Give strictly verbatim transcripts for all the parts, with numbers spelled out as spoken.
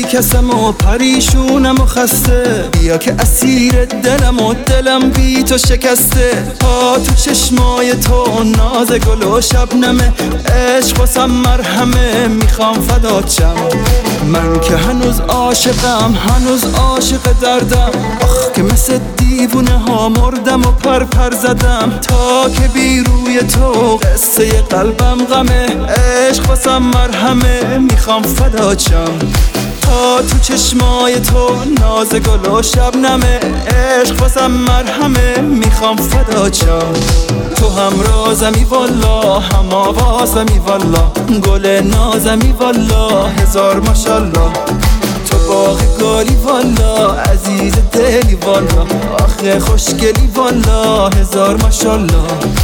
کسم و پریشونم و خسته، بیا که اسیر دلم و دلم بی تو شکسته. تا تو چشمای تو ناز گل و شبنمه، عشق واسم مرهمه، میخوام فدات شم. من که هنوز عاشقم، هنوز عاشق دردم، آخ که مثل دیوونه ها مردم و پر پر زدم. تا که بی روی تو قصه قلبم غمه، عشق واسم مرهمه، میخوام فدات شم. تا تو چشمای تو ناز گل و شبنمه، عشق واسم مرهمه، میخوام فدات شم. تو هم رازمی والا، هم آوازمی والا، گل نازمی والا، هزار ماشالله. تو باغ گلی والا، عزیز دلی والا، آخه خوشگلی والا، هزار ماشالله.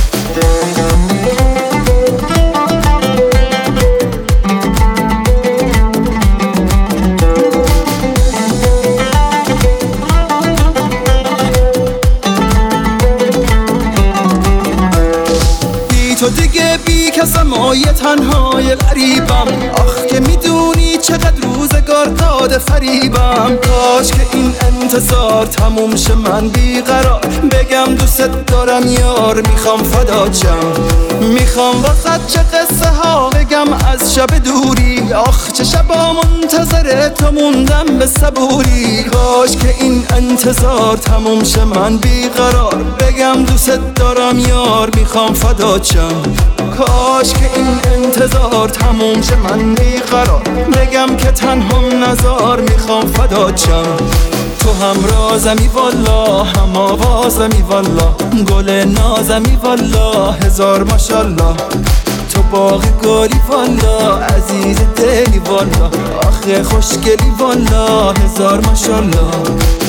تو دیگه بی کسم و یه تنهای غریبم، آخ که میدونی چقدر روزگار داده فریبم. کاش که این انتظار تموم شه، من بیقرار بگم دوست دارم یار، میخوام فدات شم. میخوام واسه چه قصه ها بگم از شب دوری، آخ چه شبا منتظر تو موندم به صبوری. کاش که این انتظار تموم شه، من بیقرار بگم دوست دارم یار، میخوام فدات شم. کاش که این انتظار تموم شه، من بیقرار بگم که تنهام نزار، میخوام فدات شم. تو هم رازمی والا، هم آوازمی والا، گل نازمی والا، هزار ماشالله. تو باغ گلی والا، عزیز دلی والا، آخه خوشگلی والا، هزار ماشالله.